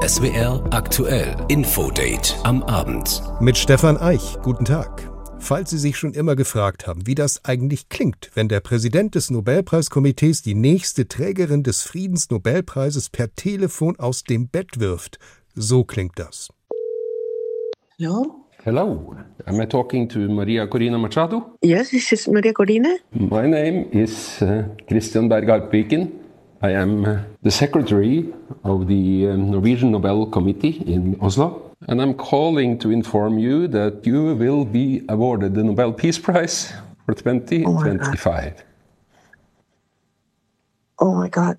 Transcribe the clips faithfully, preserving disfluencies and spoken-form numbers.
S W R aktuell Infodate am Abend. Mit Stefan Eich. Guten Tag. Falls Sie sich schon immer gefragt haben, wie das eigentlich klingt, wenn der Präsident des Nobelpreiskomitees die nächste Trägerin des Friedensnobelpreises per Telefon aus dem Bett wirft, so klingt das. Hello? Hello, am I talking to Maria Corina Machado? Yes, this is Maria Corina. My name is uh, Christian Berghardt-Beken. I am uh, the secretary of the uh, Norwegian Nobel Committee in Oslo. And I'm calling to inform you that you will be awarded the Nobel Peace Prize for twenty twenty-five. Oh my God.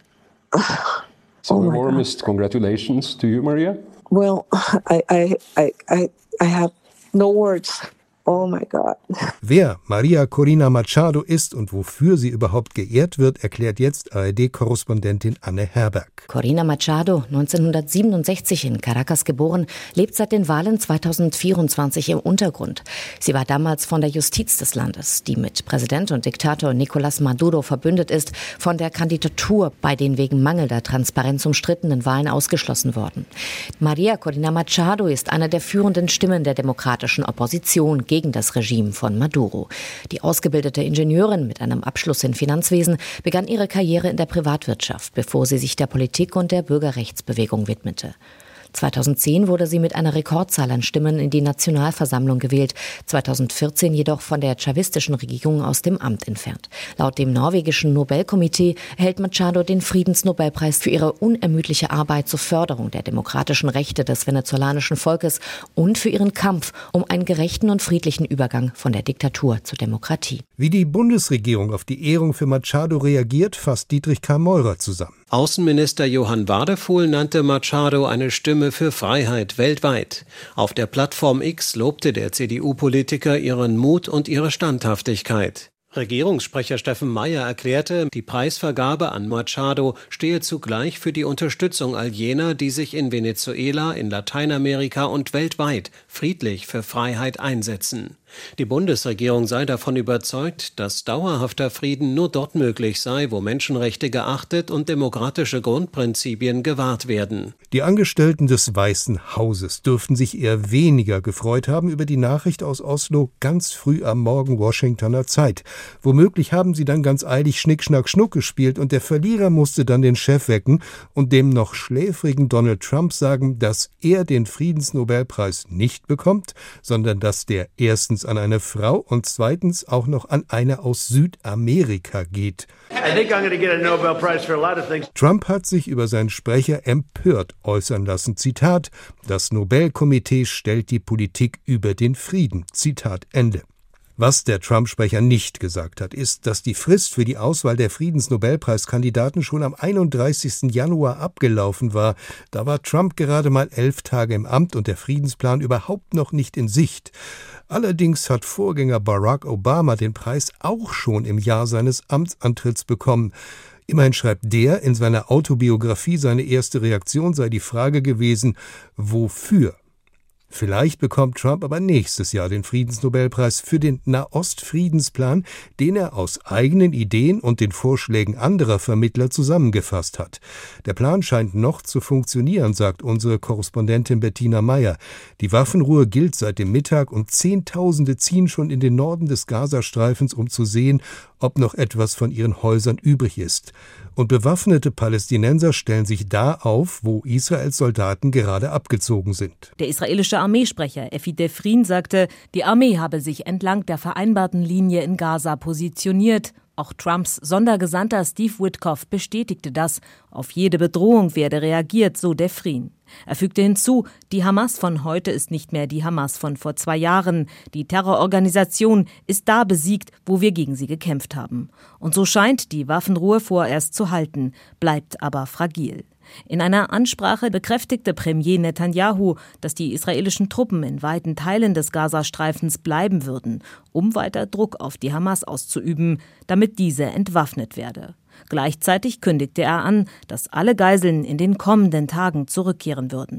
So Oh the my warmest God. congratulations to you, Maria. Well, I, I, I, I, I have no words. Oh my God. Wer Maria Corina Machado ist und wofür sie überhaupt geehrt wird, erklärt jetzt A R D-Korrespondentin Anne Herberg. Corina Machado, neunzehnhundertsiebenundsechzig in Caracas geboren, lebt seit den Wahlen zweitausendvierundzwanzig im Untergrund. Sie war damals von der Justiz des Landes, die mit Präsident und Diktator Nicolás Maduro verbündet ist, von der Kandidatur bei den wegen mangelnder Transparenz umstrittenen Wahlen ausgeschlossen worden. Maria Corina Machado ist eine der führenden Stimmen der demokratischen Opposition gegen das Regime von Maduro. Die ausgebildete Ingenieurin mit einem Abschluss in Finanzwesen begann ihre Karriere in der Privatwirtschaft, bevor sie sich der Politik und der Bürgerrechtsbewegung widmete. zweitausendzehn wurde sie mit einer Rekordzahl an Stimmen in die Nationalversammlung gewählt, zweitausendvierzehn jedoch von der chavistischen Regierung aus dem Amt entfernt. Laut dem norwegischen Nobelkomitee erhält Machado den Friedensnobelpreis für ihre unermüdliche Arbeit zur Förderung der demokratischen Rechte des venezolanischen Volkes und für ihren Kampf um einen gerechten und friedlichen Übergang von der Diktatur zur Demokratie. Wie die Bundesregierung auf die Ehrung für Machado reagiert, fasst Dietrich K. Meurer zusammen. Außenminister Johann Wadefuhl nannte Machado eine Stimme für Freiheit weltweit. Auf der Plattform X lobte der C D U-Politiker ihren Mut und ihre Standhaftigkeit. Regierungssprecher Steffen Mayer erklärte, die Preisvergabe an Machado stehe zugleich für die Unterstützung all jener, die sich in Venezuela, in Lateinamerika und weltweit friedlich für Freiheit einsetzen. Die Bundesregierung sei davon überzeugt, dass dauerhafter Frieden nur dort möglich sei, wo Menschenrechte geachtet und demokratische Grundprinzipien gewahrt werden. Die Angestellten des Weißen Hauses dürften sich eher weniger gefreut haben über die Nachricht aus Oslo ganz früh am Morgen Washingtoner Zeit. Womöglich haben sie dann ganz eilig Schnick, Schnack, Schnuck gespielt und der Verlierer musste dann den Chef wecken und dem noch schläfrigen Donald Trump sagen, dass er den Friedensnobelpreis nicht bekommt, sondern dass der erstens an eine Frau und zweitens auch noch an eine aus Südamerika geht. I think I'm going to get a Nobel Prize for a lot of things. Trump hat sich über seinen Sprecher empört äußern lassen. Zitat: Das Nobelkomitee stellt die Politik über den Frieden. Zitat Ende. Was der Trump-Sprecher nicht gesagt hat, ist, dass die Frist für die Auswahl der Friedensnobelpreiskandidaten schon am einunddreißigsten Januar abgelaufen war. Da war Trump gerade mal elf Tage im Amt und der Friedensplan überhaupt noch nicht in Sicht. Allerdings hat Vorgänger Barack Obama den Preis auch schon im Jahr seines Amtsantritts bekommen. Immerhin schreibt der in seiner Autobiografie, seine erste Reaktion sei die Frage gewesen, wofür? Vielleicht bekommt Trump aber nächstes Jahr den Friedensnobelpreis für den Nahostfriedensplan, den er aus eigenen Ideen und den Vorschlägen anderer Vermittler zusammengefasst hat. Der Plan scheint noch zu funktionieren, sagt unsere Korrespondentin Bettina Meyer. Die Waffenruhe gilt seit dem Mittag und Zehntausende ziehen schon in den Norden des Gazastreifens, um zu sehen, ob noch etwas von ihren Häusern übrig ist. Und bewaffnete Palästinenser stellen sich da auf, wo Israels Soldaten gerade abgezogen sind. Der israelische Armeesprecher Effi Defrin sagte, die Armee habe sich entlang der vereinbarten Linie in Gaza positioniert. Auch Trumps Sondergesandter Steve Witkoff bestätigte das. Auf jede Bedrohung werde reagiert, so Defrin. Er fügte hinzu, die Hamas von heute ist nicht mehr die Hamas von vor zwei Jahren. Die Terrororganisation ist da besiegt, wo wir gegen sie gekämpft haben. Und so scheint die Waffenruhe vorerst zu halten, bleibt aber fragil. In einer Ansprache bekräftigte Premier Netanyahu, dass die israelischen Truppen in weiten Teilen des Gazastreifens bleiben würden, um weiter Druck auf die Hamas auszuüben, damit diese entwaffnet werde. Gleichzeitig kündigte er an, dass alle Geiseln in den kommenden Tagen zurückkehren würden.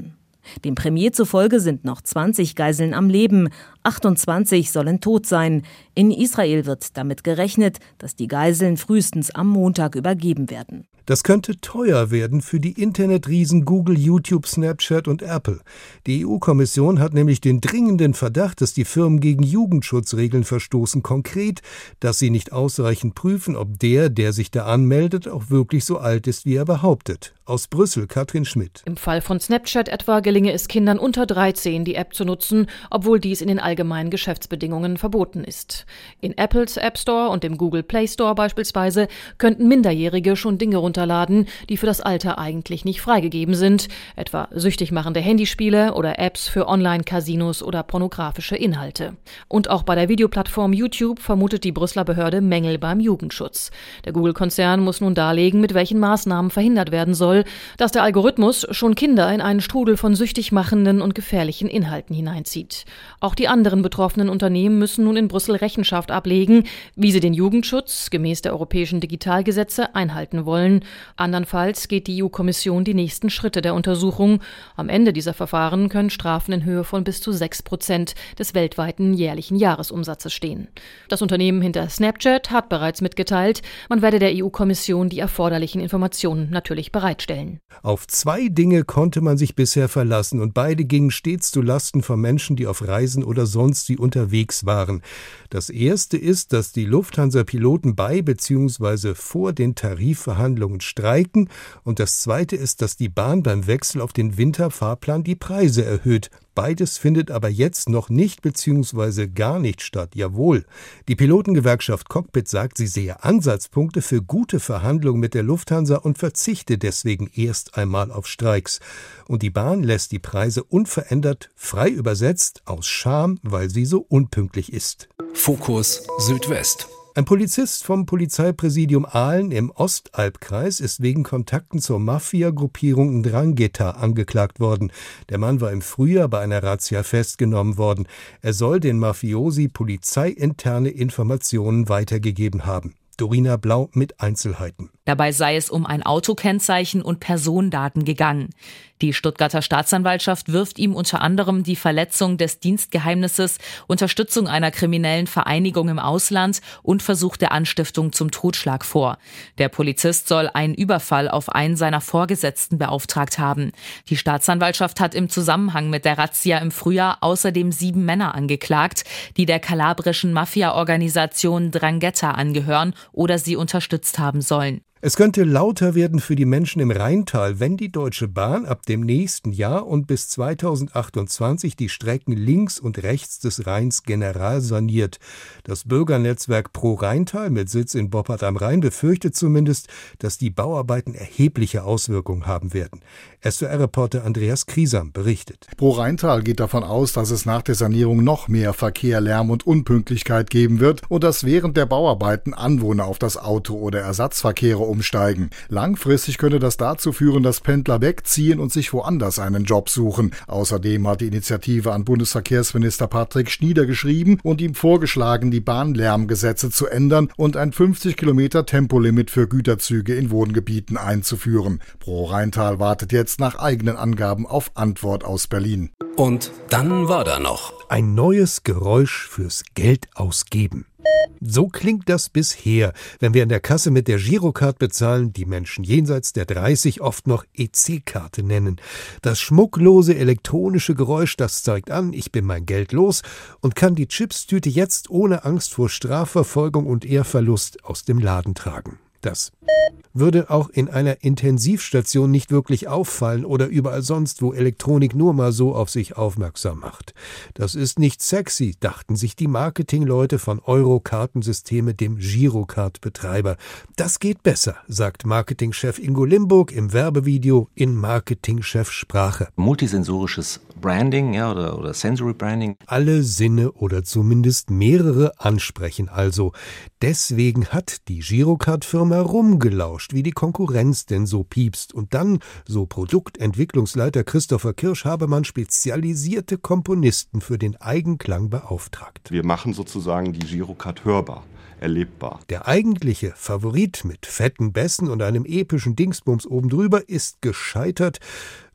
Dem Premier zufolge sind noch zwanzig Geiseln am Leben, achtundzwanzig sollen tot sein. In Israel wird damit gerechnet, dass die Geiseln frühestens am Montag übergeben werden. Das könnte teuer werden für die Internetriesen Google, YouTube, Snapchat und Apple. Die E U-Kommission hat nämlich den dringenden Verdacht, dass die Firmen gegen Jugendschutzregeln verstoßen, konkret, dass sie nicht ausreichend prüfen, ob der, der sich da anmeldet, auch wirklich so alt ist, wie er behauptet. Aus Brüssel, Katrin Schmidt. Im Fall von Snapchat etwa gelinge es Kindern unter dreizehn, die App zu nutzen, obwohl dies in den allgemeinen Geschäftsbedingungen verboten ist. In Apples App Store und dem Google Play Store beispielsweise könnten Minderjährige schon Dinge runterladen, die für das Alter eigentlich nicht freigegeben sind, etwa süchtig machende Handyspiele oder Apps für Online-Casinos oder pornografische Inhalte. Und auch bei der Videoplattform YouTube vermutet die Brüsseler Behörde Mängel beim Jugendschutz. Der Google-Konzern muss nun darlegen, mit welchen Maßnahmen verhindert werden soll, dass der Algorithmus schon Kinder in einen Strudel von süchtig machenden und gefährlichen Inhalten hineinzieht. Auch die anderen betroffenen Unternehmen müssen nun in Brüssel Rechenschaft ablegen, wie sie den Jugendschutz gemäß der europäischen Digitalgesetze einhalten wollen. Andernfalls geht die E U-Kommission die nächsten Schritte der Untersuchung. Am Ende dieser Verfahren können Strafen in Höhe von bis zu sechs Prozent des weltweiten jährlichen Jahresumsatzes stehen. Das Unternehmen hinter Snapchat hat bereits mitgeteilt, man werde der E U-Kommission die erforderlichen Informationen natürlich bereitstellen. Auf zwei Dinge konnte man sich bisher verlassen und beide gingen stets zu Lasten von Menschen, die auf Reisen oder sonst wie unterwegs waren. Das erste ist, dass die Lufthansa-Piloten bei bzw. vor den Tarifverhandlungen streiken und das zweite ist, dass die Bahn beim Wechsel auf den Winterfahrplan die Preise erhöht. Beides findet aber jetzt noch nicht bzw. gar nicht statt. Jawohl. Die Pilotengewerkschaft Cockpit sagt, sie sehe Ansatzpunkte für gute Verhandlungen mit der Lufthansa und verzichte deswegen erst einmal auf Streiks. Und die Bahn lässt die Preise unverändert, frei übersetzt, aus Scham, weil sie so unpünktlich ist. Fokus Südwest. Ein Polizist vom Polizeipräsidium Aalen im Ostalbkreis ist wegen Kontakten zur Mafia-Gruppierung Ndrangheta angeklagt worden. Der Mann war im Frühjahr bei einer Razzia festgenommen worden. Er soll den Mafiosi polizeiinterne Informationen weitergegeben haben. Dorina Blau mit Einzelheiten. Dabei sei es um ein Autokennzeichen und Personendaten gegangen. Die Stuttgarter Staatsanwaltschaft wirft ihm unter anderem die Verletzung des Dienstgeheimnisses, Unterstützung einer kriminellen Vereinigung im Ausland und Versuch der Anstiftung zum Totschlag vor. Der Polizist soll einen Überfall auf einen seiner Vorgesetzten beauftragt haben. Die Staatsanwaltschaft hat im Zusammenhang mit der Razzia im Frühjahr außerdem sieben Männer angeklagt, die der kalabrischen Mafia-Organisation Ndrangheta angehören oder sie unterstützt haben sollen. Es könnte lauter werden für die Menschen im Rheintal, wenn die Deutsche Bahn ab dem nächsten Jahr und bis zweitausendachtundzwanzig die Strecken links und rechts des Rheins general saniert. Das Bürgernetzwerk Pro Rheintal mit Sitz in Boppard am Rhein befürchtet zumindest, dass die Bauarbeiten erhebliche Auswirkungen haben werden. S W R-Reporter Andreas Kriesam berichtet. Pro Rheintal geht davon aus, dass es nach der Sanierung noch mehr Verkehr, Lärm und Unpünktlichkeit geben wird und dass während der Bauarbeiten Anwohner auf das Auto oder Ersatzverkehre umsteigen. Langfristig könnte das dazu führen, dass Pendler wegziehen und sich woanders einen Job suchen. Außerdem hat die Initiative an Bundesverkehrsminister Patrick Schnieder geschrieben und ihm vorgeschlagen, die Bahnlärmgesetze zu ändern und ein fünfzig Kilometer Tempolimit für Güterzüge in Wohngebieten einzuführen. Pro Rheintal wartet jetzt nach eigenen Angaben auf Antwort aus Berlin. Und dann war da noch ein neues Geräusch fürs Geld ausgeben. So klingt das bisher, wenn wir in der Kasse mit der Girocard bezahlen, die Menschen jenseits der dreißig oft noch E C-Karte nennen. Das schmucklose elektronische Geräusch, das zeigt an, ich bin mein Geld los und kann die Chipstüte jetzt ohne Angst vor Strafverfolgung und Ehrverlust aus dem Laden tragen. Das würde auch in einer Intensivstation nicht wirklich auffallen oder überall sonst, wo Elektronik nur mal so auf sich aufmerksam macht. Das ist nicht sexy, dachten sich die Marketingleute von Euro-Kartensysteme, dem Girocard-Betreiber. Das geht besser, sagt Marketingchef Ingo Limburg im Werbevideo in Marketingchef-Sprache. Multisensorisches Branding, ja, oder, oder Sensory Branding. Alle Sinne oder zumindest mehrere ansprechen also. Deswegen hat die Girocard-Firma rumgelauscht, wie die Konkurrenz denn so piepst. Und dann, so Produktentwicklungsleiter Christopher Kirsch, habe man spezialisierte Komponisten für den Eigenklang beauftragt. Wir machen sozusagen die Girocard hörbar, erlebbar. Der eigentliche Favorit mit fetten Bässen und einem epischen Dingsbums obendrüber ist gescheitert,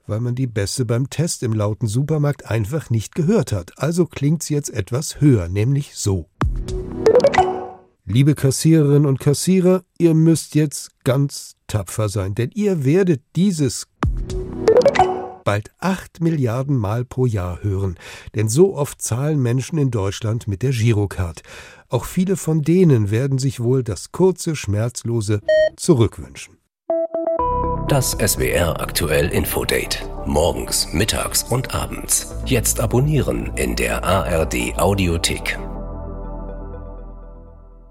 weil man die Bässe beim Test im lauten Supermarkt einfach nicht gehört hat. Also klingt's jetzt etwas höher, nämlich so. Liebe Kassiererinnen und Kassierer, ihr müsst jetzt ganz tapfer sein, denn ihr werdet dieses bald acht Milliarden Mal pro Jahr hören. Denn so oft zahlen Menschen in Deutschland mit der Girocard. Auch viele von denen werden sich wohl das kurze, schmerzlose zurückwünschen. Das S W R Aktuell Infodate. Morgens, mittags und abends. Jetzt abonnieren in der A R D Audiothek.